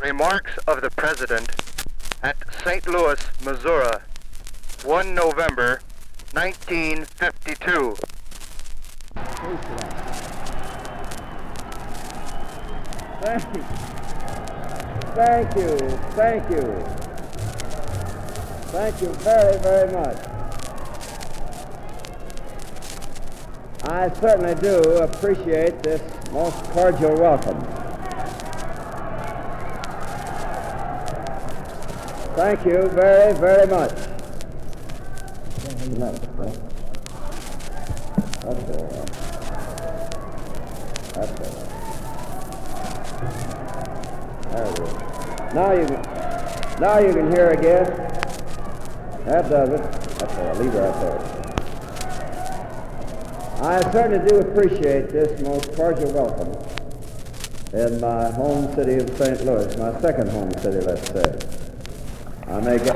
Remarks of the President at St. Louis, Missouri, 1 November 1952. Thank you. Thank you very, very much. I certainly do appreciate this most cordial welcome. Thank you very, very much. That's all right. That's all right. There we go. Now you can hear again. That does it. That's all right. Leave it right there. I certainly do appreciate this most cordial welcome in my home city of St. Louis, my second home city, let's say. I may get...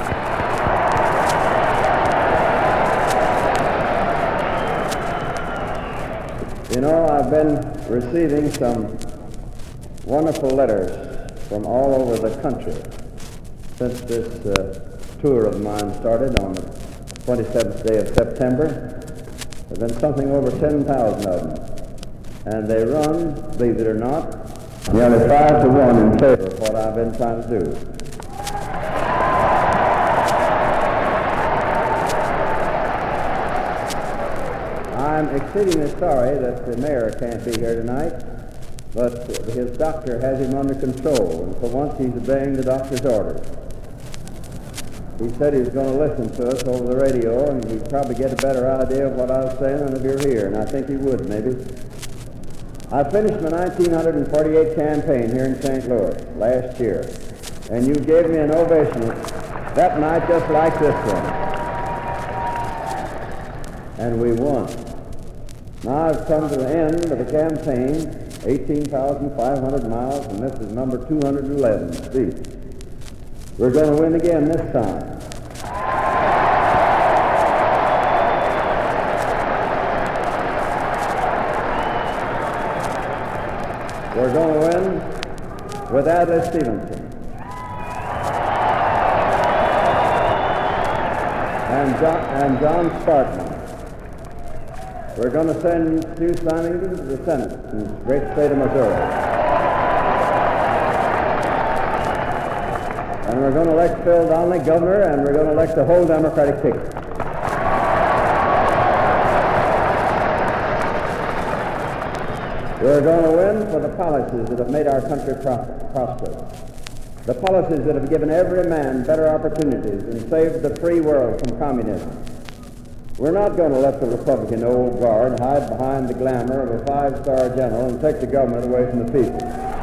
You know, I've been receiving some wonderful letters from all over the country since this tour of mine started on the 27th day of September. There have been something over 10,000 of them. And they run, believe it or not, nearly 5 to 1 in favor of what I've been trying to do. I'm exceedingly sorry that the mayor can't be here tonight, but his doctor has him under control, and for once he's obeying the doctor's orders. He said he was going to listen to us over the radio, and he'd probably get a better idea of what I was saying than if you're here, and I think he would, maybe. I finished my 1948 campaign here in St. Louis last year, and you gave me an ovation that night just like this one. And we won. Now I've come to the end of the campaign, 18,500 miles, and this is number 211 speech. We're going to win again this time. We're going to win with Adlai Stevenson and John Sparkman. We're going to send Stu Simington to the Senate in the great state of Missouri. And we're going to elect Phil Donnelly governor, and we're going to elect the whole Democratic ticket. We're going to win for the policies that have made our country prosperous. The policies that have given every man better opportunities and saved the free world from communism. We're not going to let the Republican old guard hide behind the glamour of a 5-star general and take the government away from the people.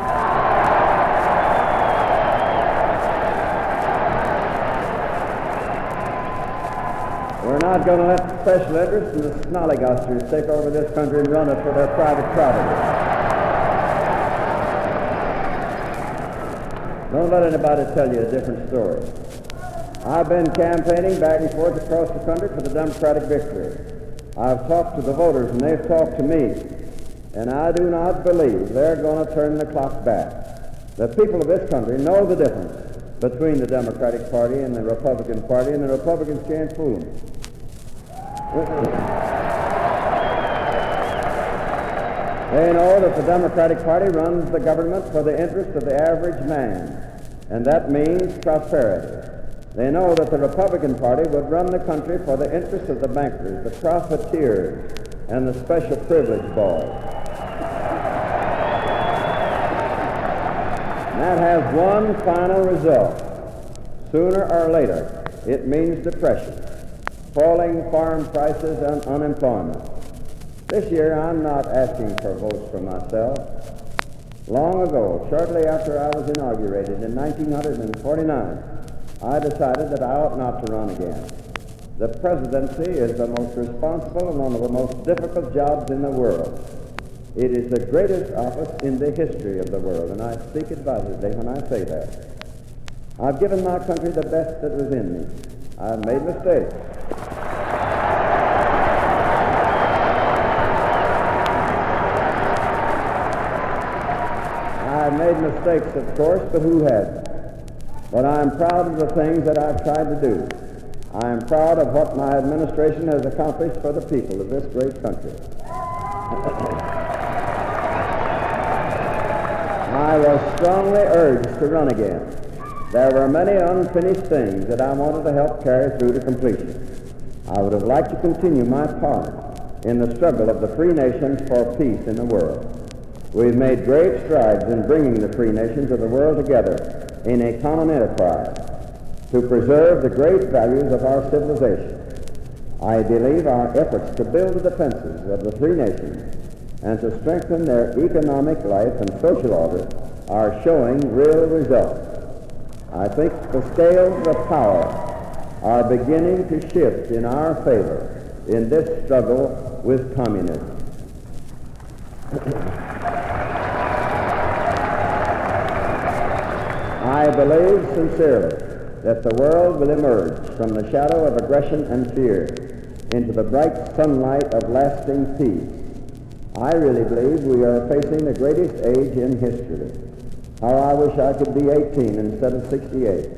We're not going to let the special interests and the snollygasters take over this country and run it for their private property. Don't let anybody tell you a different story. I've been campaigning back and forth across the country for the Democratic victory. I've talked to the voters and they've talked to me, and I do not believe they're going to turn the clock back. The people of this country know the difference between the Democratic Party and the Republican Party, and the Republicans can't fool them. They know that the Democratic Party runs the government for the interest of the average man, and that means prosperity. They know that the Republican Party would run the country for the interest of the bankers, the profiteers, and the special privilege boys. And that has one final result. Sooner or later, it means depression, falling farm prices, and unemployment. This year, I'm not asking for votes for myself. Long ago, shortly after I was inaugurated in 1949, I decided that I ought not to run again. The presidency is the most responsible and one of the most difficult jobs in the world. It is the greatest office in the history of the world, and I speak advisedly when I say that. I've given my country the best that was in me. I've made mistakes. I've made made mistakes, of course, but who hasn't? But I'm proud of the things that I've tried to do. I am proud of what my administration has accomplished for the people of this great country. I was strongly urged to run again. There were many unfinished things that I wanted to help carry through to completion. I would have liked to continue my part in the struggle of the free nations for peace in the world. We've made great strides in bringing the free nations of the world together in a common enterprise to preserve the great values of our civilization. I believe our efforts to build the defenses of the free nations and to strengthen their economic life and social order are showing real results. I think the scales of power are beginning to shift in our favor in this struggle with communism. I believe sincerely that the world will emerge from the shadow of aggression and fear into the bright sunlight of lasting peace. I really believe we are facing the greatest age in history. How I wish I could be 18 instead of 68.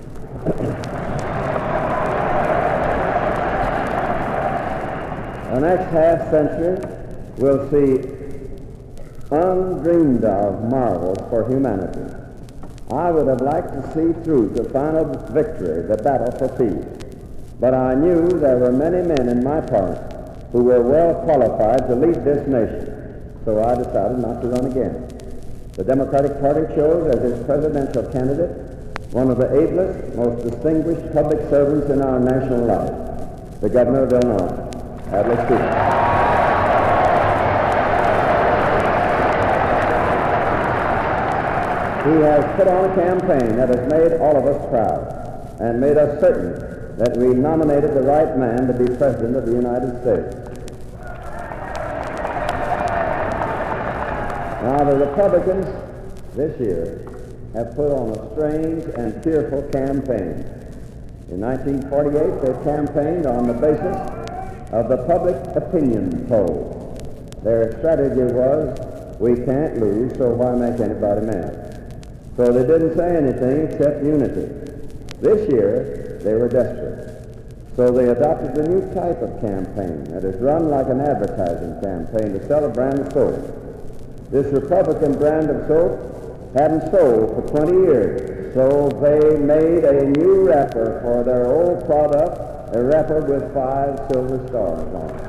The next half century will see undreamed of marvels for humanity. I would have liked to see through to final victory the battle for peace. But I knew there were many men in my party who were well qualified to lead this nation, so I decided not to run again. The Democratic Party chose as its presidential candidate one of the ablest, most distinguished public servants in our national life, the Governor of Illinois, Adlai Stevenson. He has put on a campaign that has made all of us proud and made us certain that we nominated the right man to be President of the United States. Now, the Republicans this year have put on a strange and fearful campaign. In 1948, they campaigned on the basis of the public opinion poll. Their strategy was, we can't lose, so why make anybody mad? So they didn't say anything except unity. This year, they were desperate. So they adopted a new type of campaign that is run like an advertising campaign to sell a brand of soap. This Republican brand of soap hadn't sold for 20 years, so they made a new wrapper for their old product, a wrapper with 5 silver stars on it.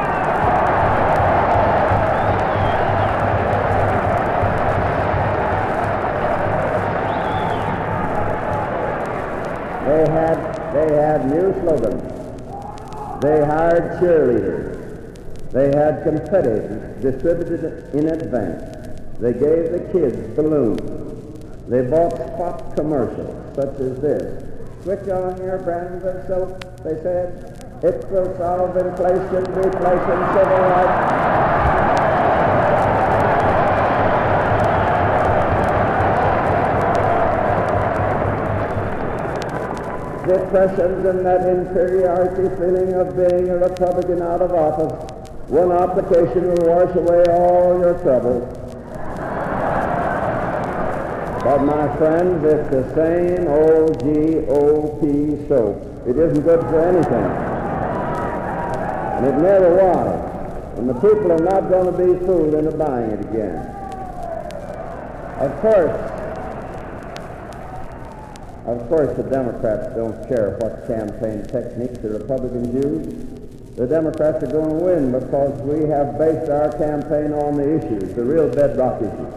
They had new slogans. They hired cheerleaders. They had confetti distributed in advance. They gave the kids balloons. They bought spot commercials such as this. Switch on your brands of soap, they said. It will solve inflation, replacing civil rights. Depressions and that inferiority feeling of being a Republican out of office. One application will wash away all your troubles. But my friends, it's the same old GOP soap. It isn't good for anything. And it never was. And the people are not going to be fooled into buying it again. Of course, the Democrats don't care what campaign techniques the Republicans use. The Democrats are going to win because we have based our campaign on the issues, the real bedrock issues.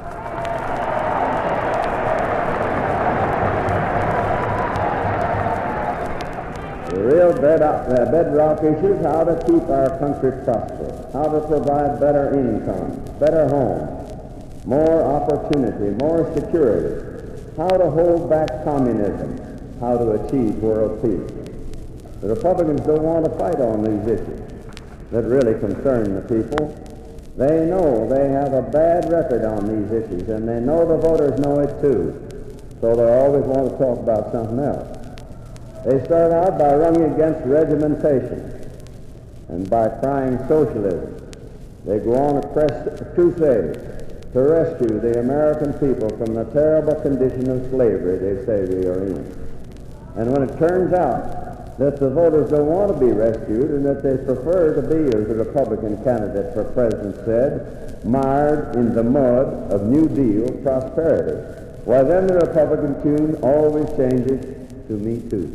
The real bedrock issues, how to keep our country prosperous, how to provide better income, better homes, more opportunity, more security, how to hold back communism, how to achieve world peace. The Republicans don't want to fight on these issues that really concern the people. They know they have a bad record on these issues, and they know the voters know it too, so they always want to talk about something else. They start out by running against regimentation and by crying socialism. They go on a crusade to rescue the American people from the terrible condition of slavery they say we are in. And when it turns out that the voters don't want to be rescued and that they prefer to be, as the Republican candidate for president said, mired in the mud of New Deal prosperity, why then the Republican tune always changes to Me Too.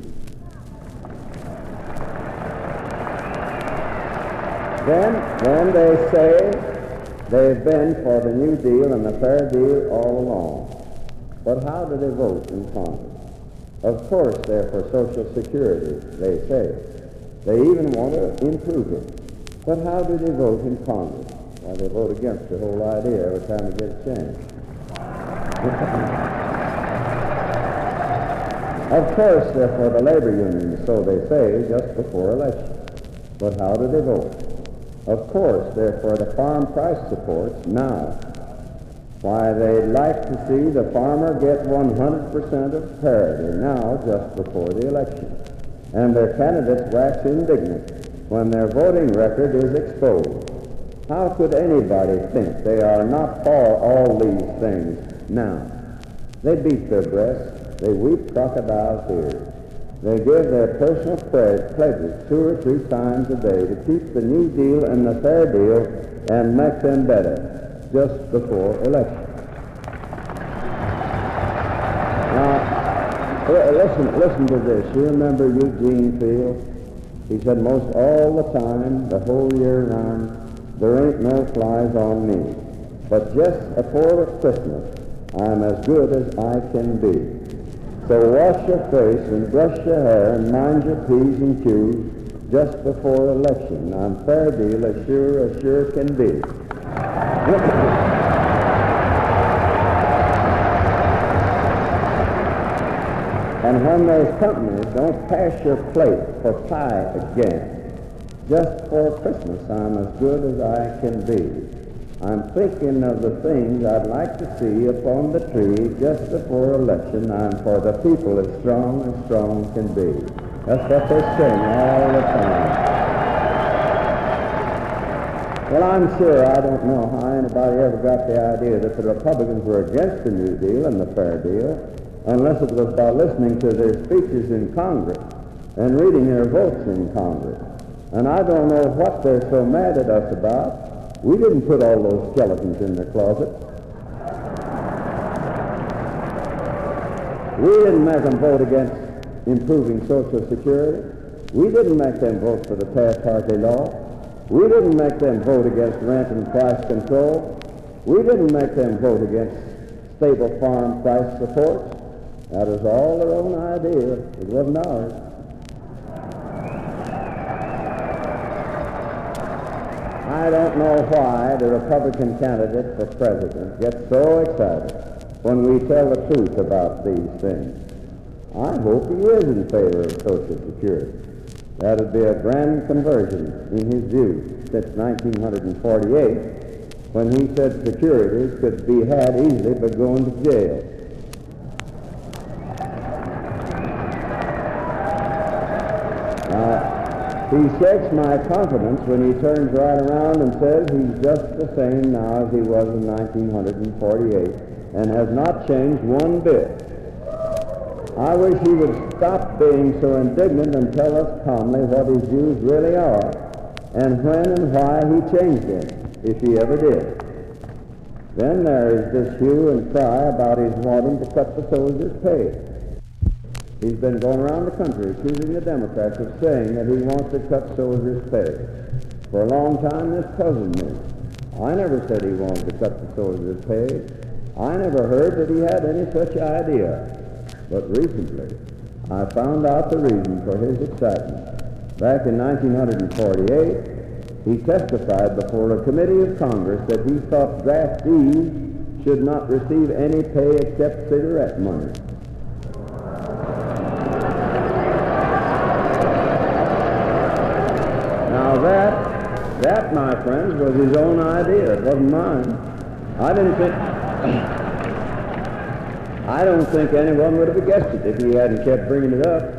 Then they say they've been for the New Deal and the Fair Deal all along. But how do they vote in Congress? Of course they're for Social Security, they say. They even want to improve it. But how do they vote in Congress? Well, they vote against the whole idea every time they get a chance. Of course they're for the labor unions, so they say, just before election. But how do they vote? Of course, they're for the farm price supports now. Why, they'd like to see the farmer get 100% of parity now, just before the election. And their candidates wax indignant when their voting record is exposed. How could anybody think they are not for all these things now? They beat their breasts. They weep crocodile tears. They give their personal pledges 2 or 3 times a day to keep the New Deal and the Fair Deal and make them better just before election. Now, listen to this. You remember Eugene Field? He said, most all the time, the whole year round, there ain't no flies on me. But just before Christmas, I'm as good as I can be. So wash your face and brush your hair and mind your P's and Q's just before election. I'm Fair Deal as sure can be. And when those companies don't pass your plate for pie again, just for Christmas I'm as good as I can be. I'm thinking of the things I'd like to see upon the tree just before election. I'm for the people as strong can be. That's what they sing all the time. Well, I'm sure I don't know how anybody ever got the idea that the Republicans were against the New Deal and the Fair Deal, unless it was by listening to their speeches in Congress and reading their votes in Congress. And I don't know what they're so mad at us about. We didn't put all those skeletons in the closet. We didn't make them vote against improving Social Security. We didn't make them vote for the Taft-Hartley law. We didn't make them vote against rent and price control. We didn't make them vote against stable farm price supports. That was all their own idea. It wasn't ours. I don't know why the Republican candidate for president gets so excited when we tell the truth about these things. I hope he is in favor of Social Security. That would be a grand conversion in his view since 1948, when he said securities could be had easily by going to jail. He shakes my confidence when he turns right around and says he's just the same now as he was in 1948 and has not changed one bit. I wish he would stop being so indignant and tell us calmly what his views really are and when and why he changed them, if he ever did. Then there is this hue and cry about his wanting to cut the soldiers' pay. He's been going around the country accusing the Democrats of saying that he wants to cut soldiers' pay. For a long time, this puzzled me. I never said he wanted to cut the soldiers' pay. I never heard that he had any such idea. But recently, I found out the reason for his excitement. Back in 1948, he testified before a committee of Congress that he thought draftees should not receive any pay except cigarette money. Now that, my friends, was his own idea. It wasn't mine. I don't think anyone would have guessed it if he hadn't kept bringing it up.